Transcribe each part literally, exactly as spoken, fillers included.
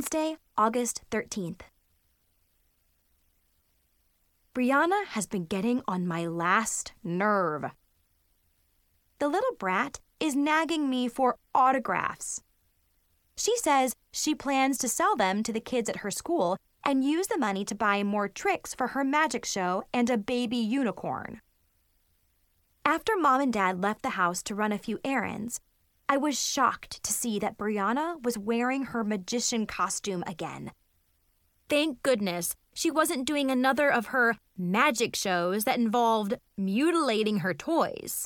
Wednesday, August thirteenth. Brianna has been getting on my last nerve. The little brat is nagging me for autographs. She says she plans to sell them to the kids at her school and use the money to buy more tricks for her magic show and a baby unicorn. After Mom and Dad left the house to run a few errands, I was shocked to see that Brianna was wearing her magician costume again. Thank goodness she wasn't doing another of her magic shows that involved mutilating her toys.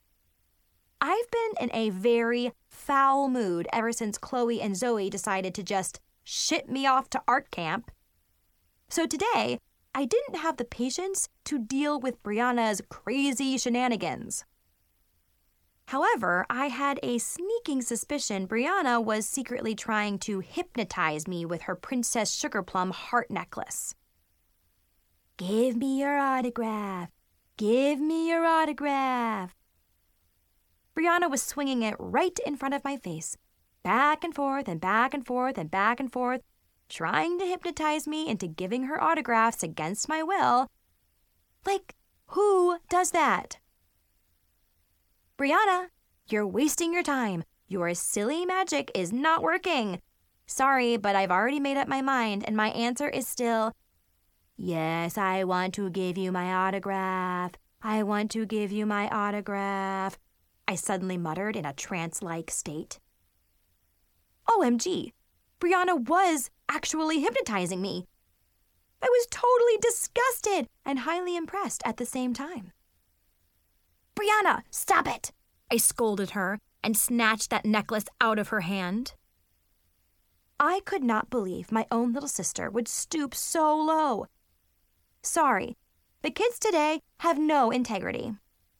I've been in a very foul mood ever since Chloe and Zoe decided to just ship me off to art camp. So today, I didn't have the patience to deal with Brianna's crazy shenanigans. However, I had a sneaking suspicion Brianna was secretly trying to hypnotize me with her Princess Sugarplum heart necklace. Give me your autograph. Give me your autograph. Brianna was swinging it right in front of my face, back and forth and back and forth and back and forth, trying to hypnotize me into giving her autographs against my will. Like, who does that? Brianna, you're wasting your time. Your silly magic is not working. Sorry, but I've already made up my mind, and my answer is still, yes, I want to give you my autograph. I want to give you my autograph, I suddenly muttered in a trance-like state. O M G, Brianna was actually hypnotizing me. I was totally disgusted and highly impressed at the same time. Brianna, stop it! I scolded her and snatched that necklace out of her hand. I could not believe my own little sister would stoop so low. Sorry, the kids today have no integrity.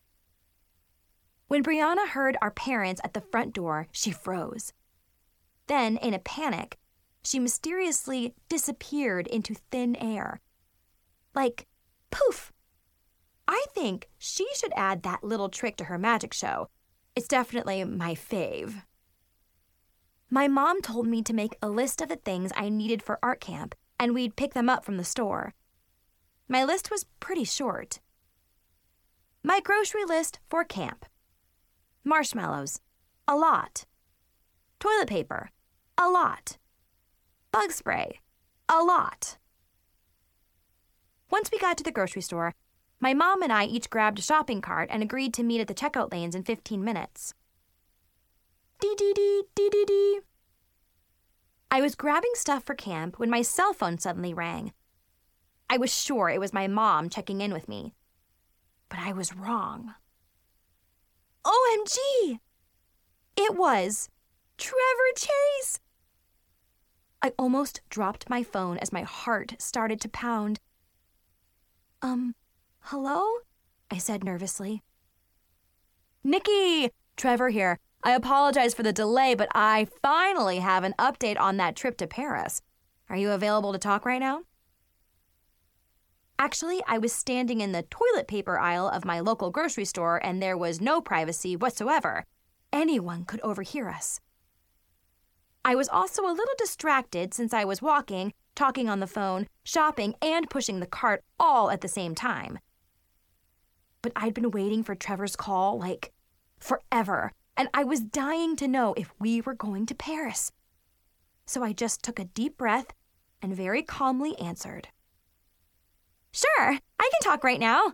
When Brianna heard our parents at the front door, she froze. Then, in a panic, she mysteriously disappeared into thin air. Like, poof! I think she should add that little trick to her magic show. It's definitely my fave. My mom told me to make a list of the things I needed for art camp, and we'd pick them up from the store. My list was pretty short. My grocery list for camp. Marshmallows, a lot. Toilet paper, a lot. Bug spray, a lot. Once we got to the grocery store, my mom and I each grabbed a shopping cart and agreed to meet at the checkout lanes in fifteen minutes. Dee-dee-dee, dee-dee-dee. I was grabbing stuff for camp when my cell phone suddenly rang. I was sure it was my mom checking in with me, but I was wrong. O M G! It was Trevor Chase! I almost dropped my phone as my heart started to pound. Um, hello? I said nervously. Nikki! Trevor here. I apologize for the delay, but I finally have an update on that trip to Paris. Are you available to talk right now? Actually, I was standing in the toilet paper aisle of my local grocery store, and there was no privacy whatsoever. Anyone could overhear us. I was also a little distracted since I was walking, talking on the phone, shopping, and pushing the cart all at the same time. But I'd been waiting for Trevor's call, like, forever, and I was dying to know if we were going to Paris. So I just took a deep breath and very calmly answered. Sure, I can talk right now.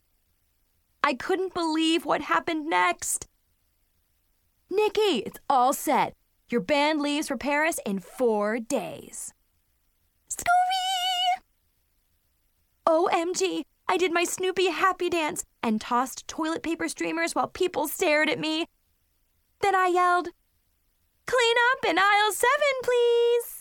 I couldn't believe what happened next. Nikki, it's all set. Your band leaves for Paris in four days. Scooby! O M G, I did my Snoopy happy dance and tossed toilet paper streamers while people stared at me. Then I yelled, "Clean up in aisle seven, please!"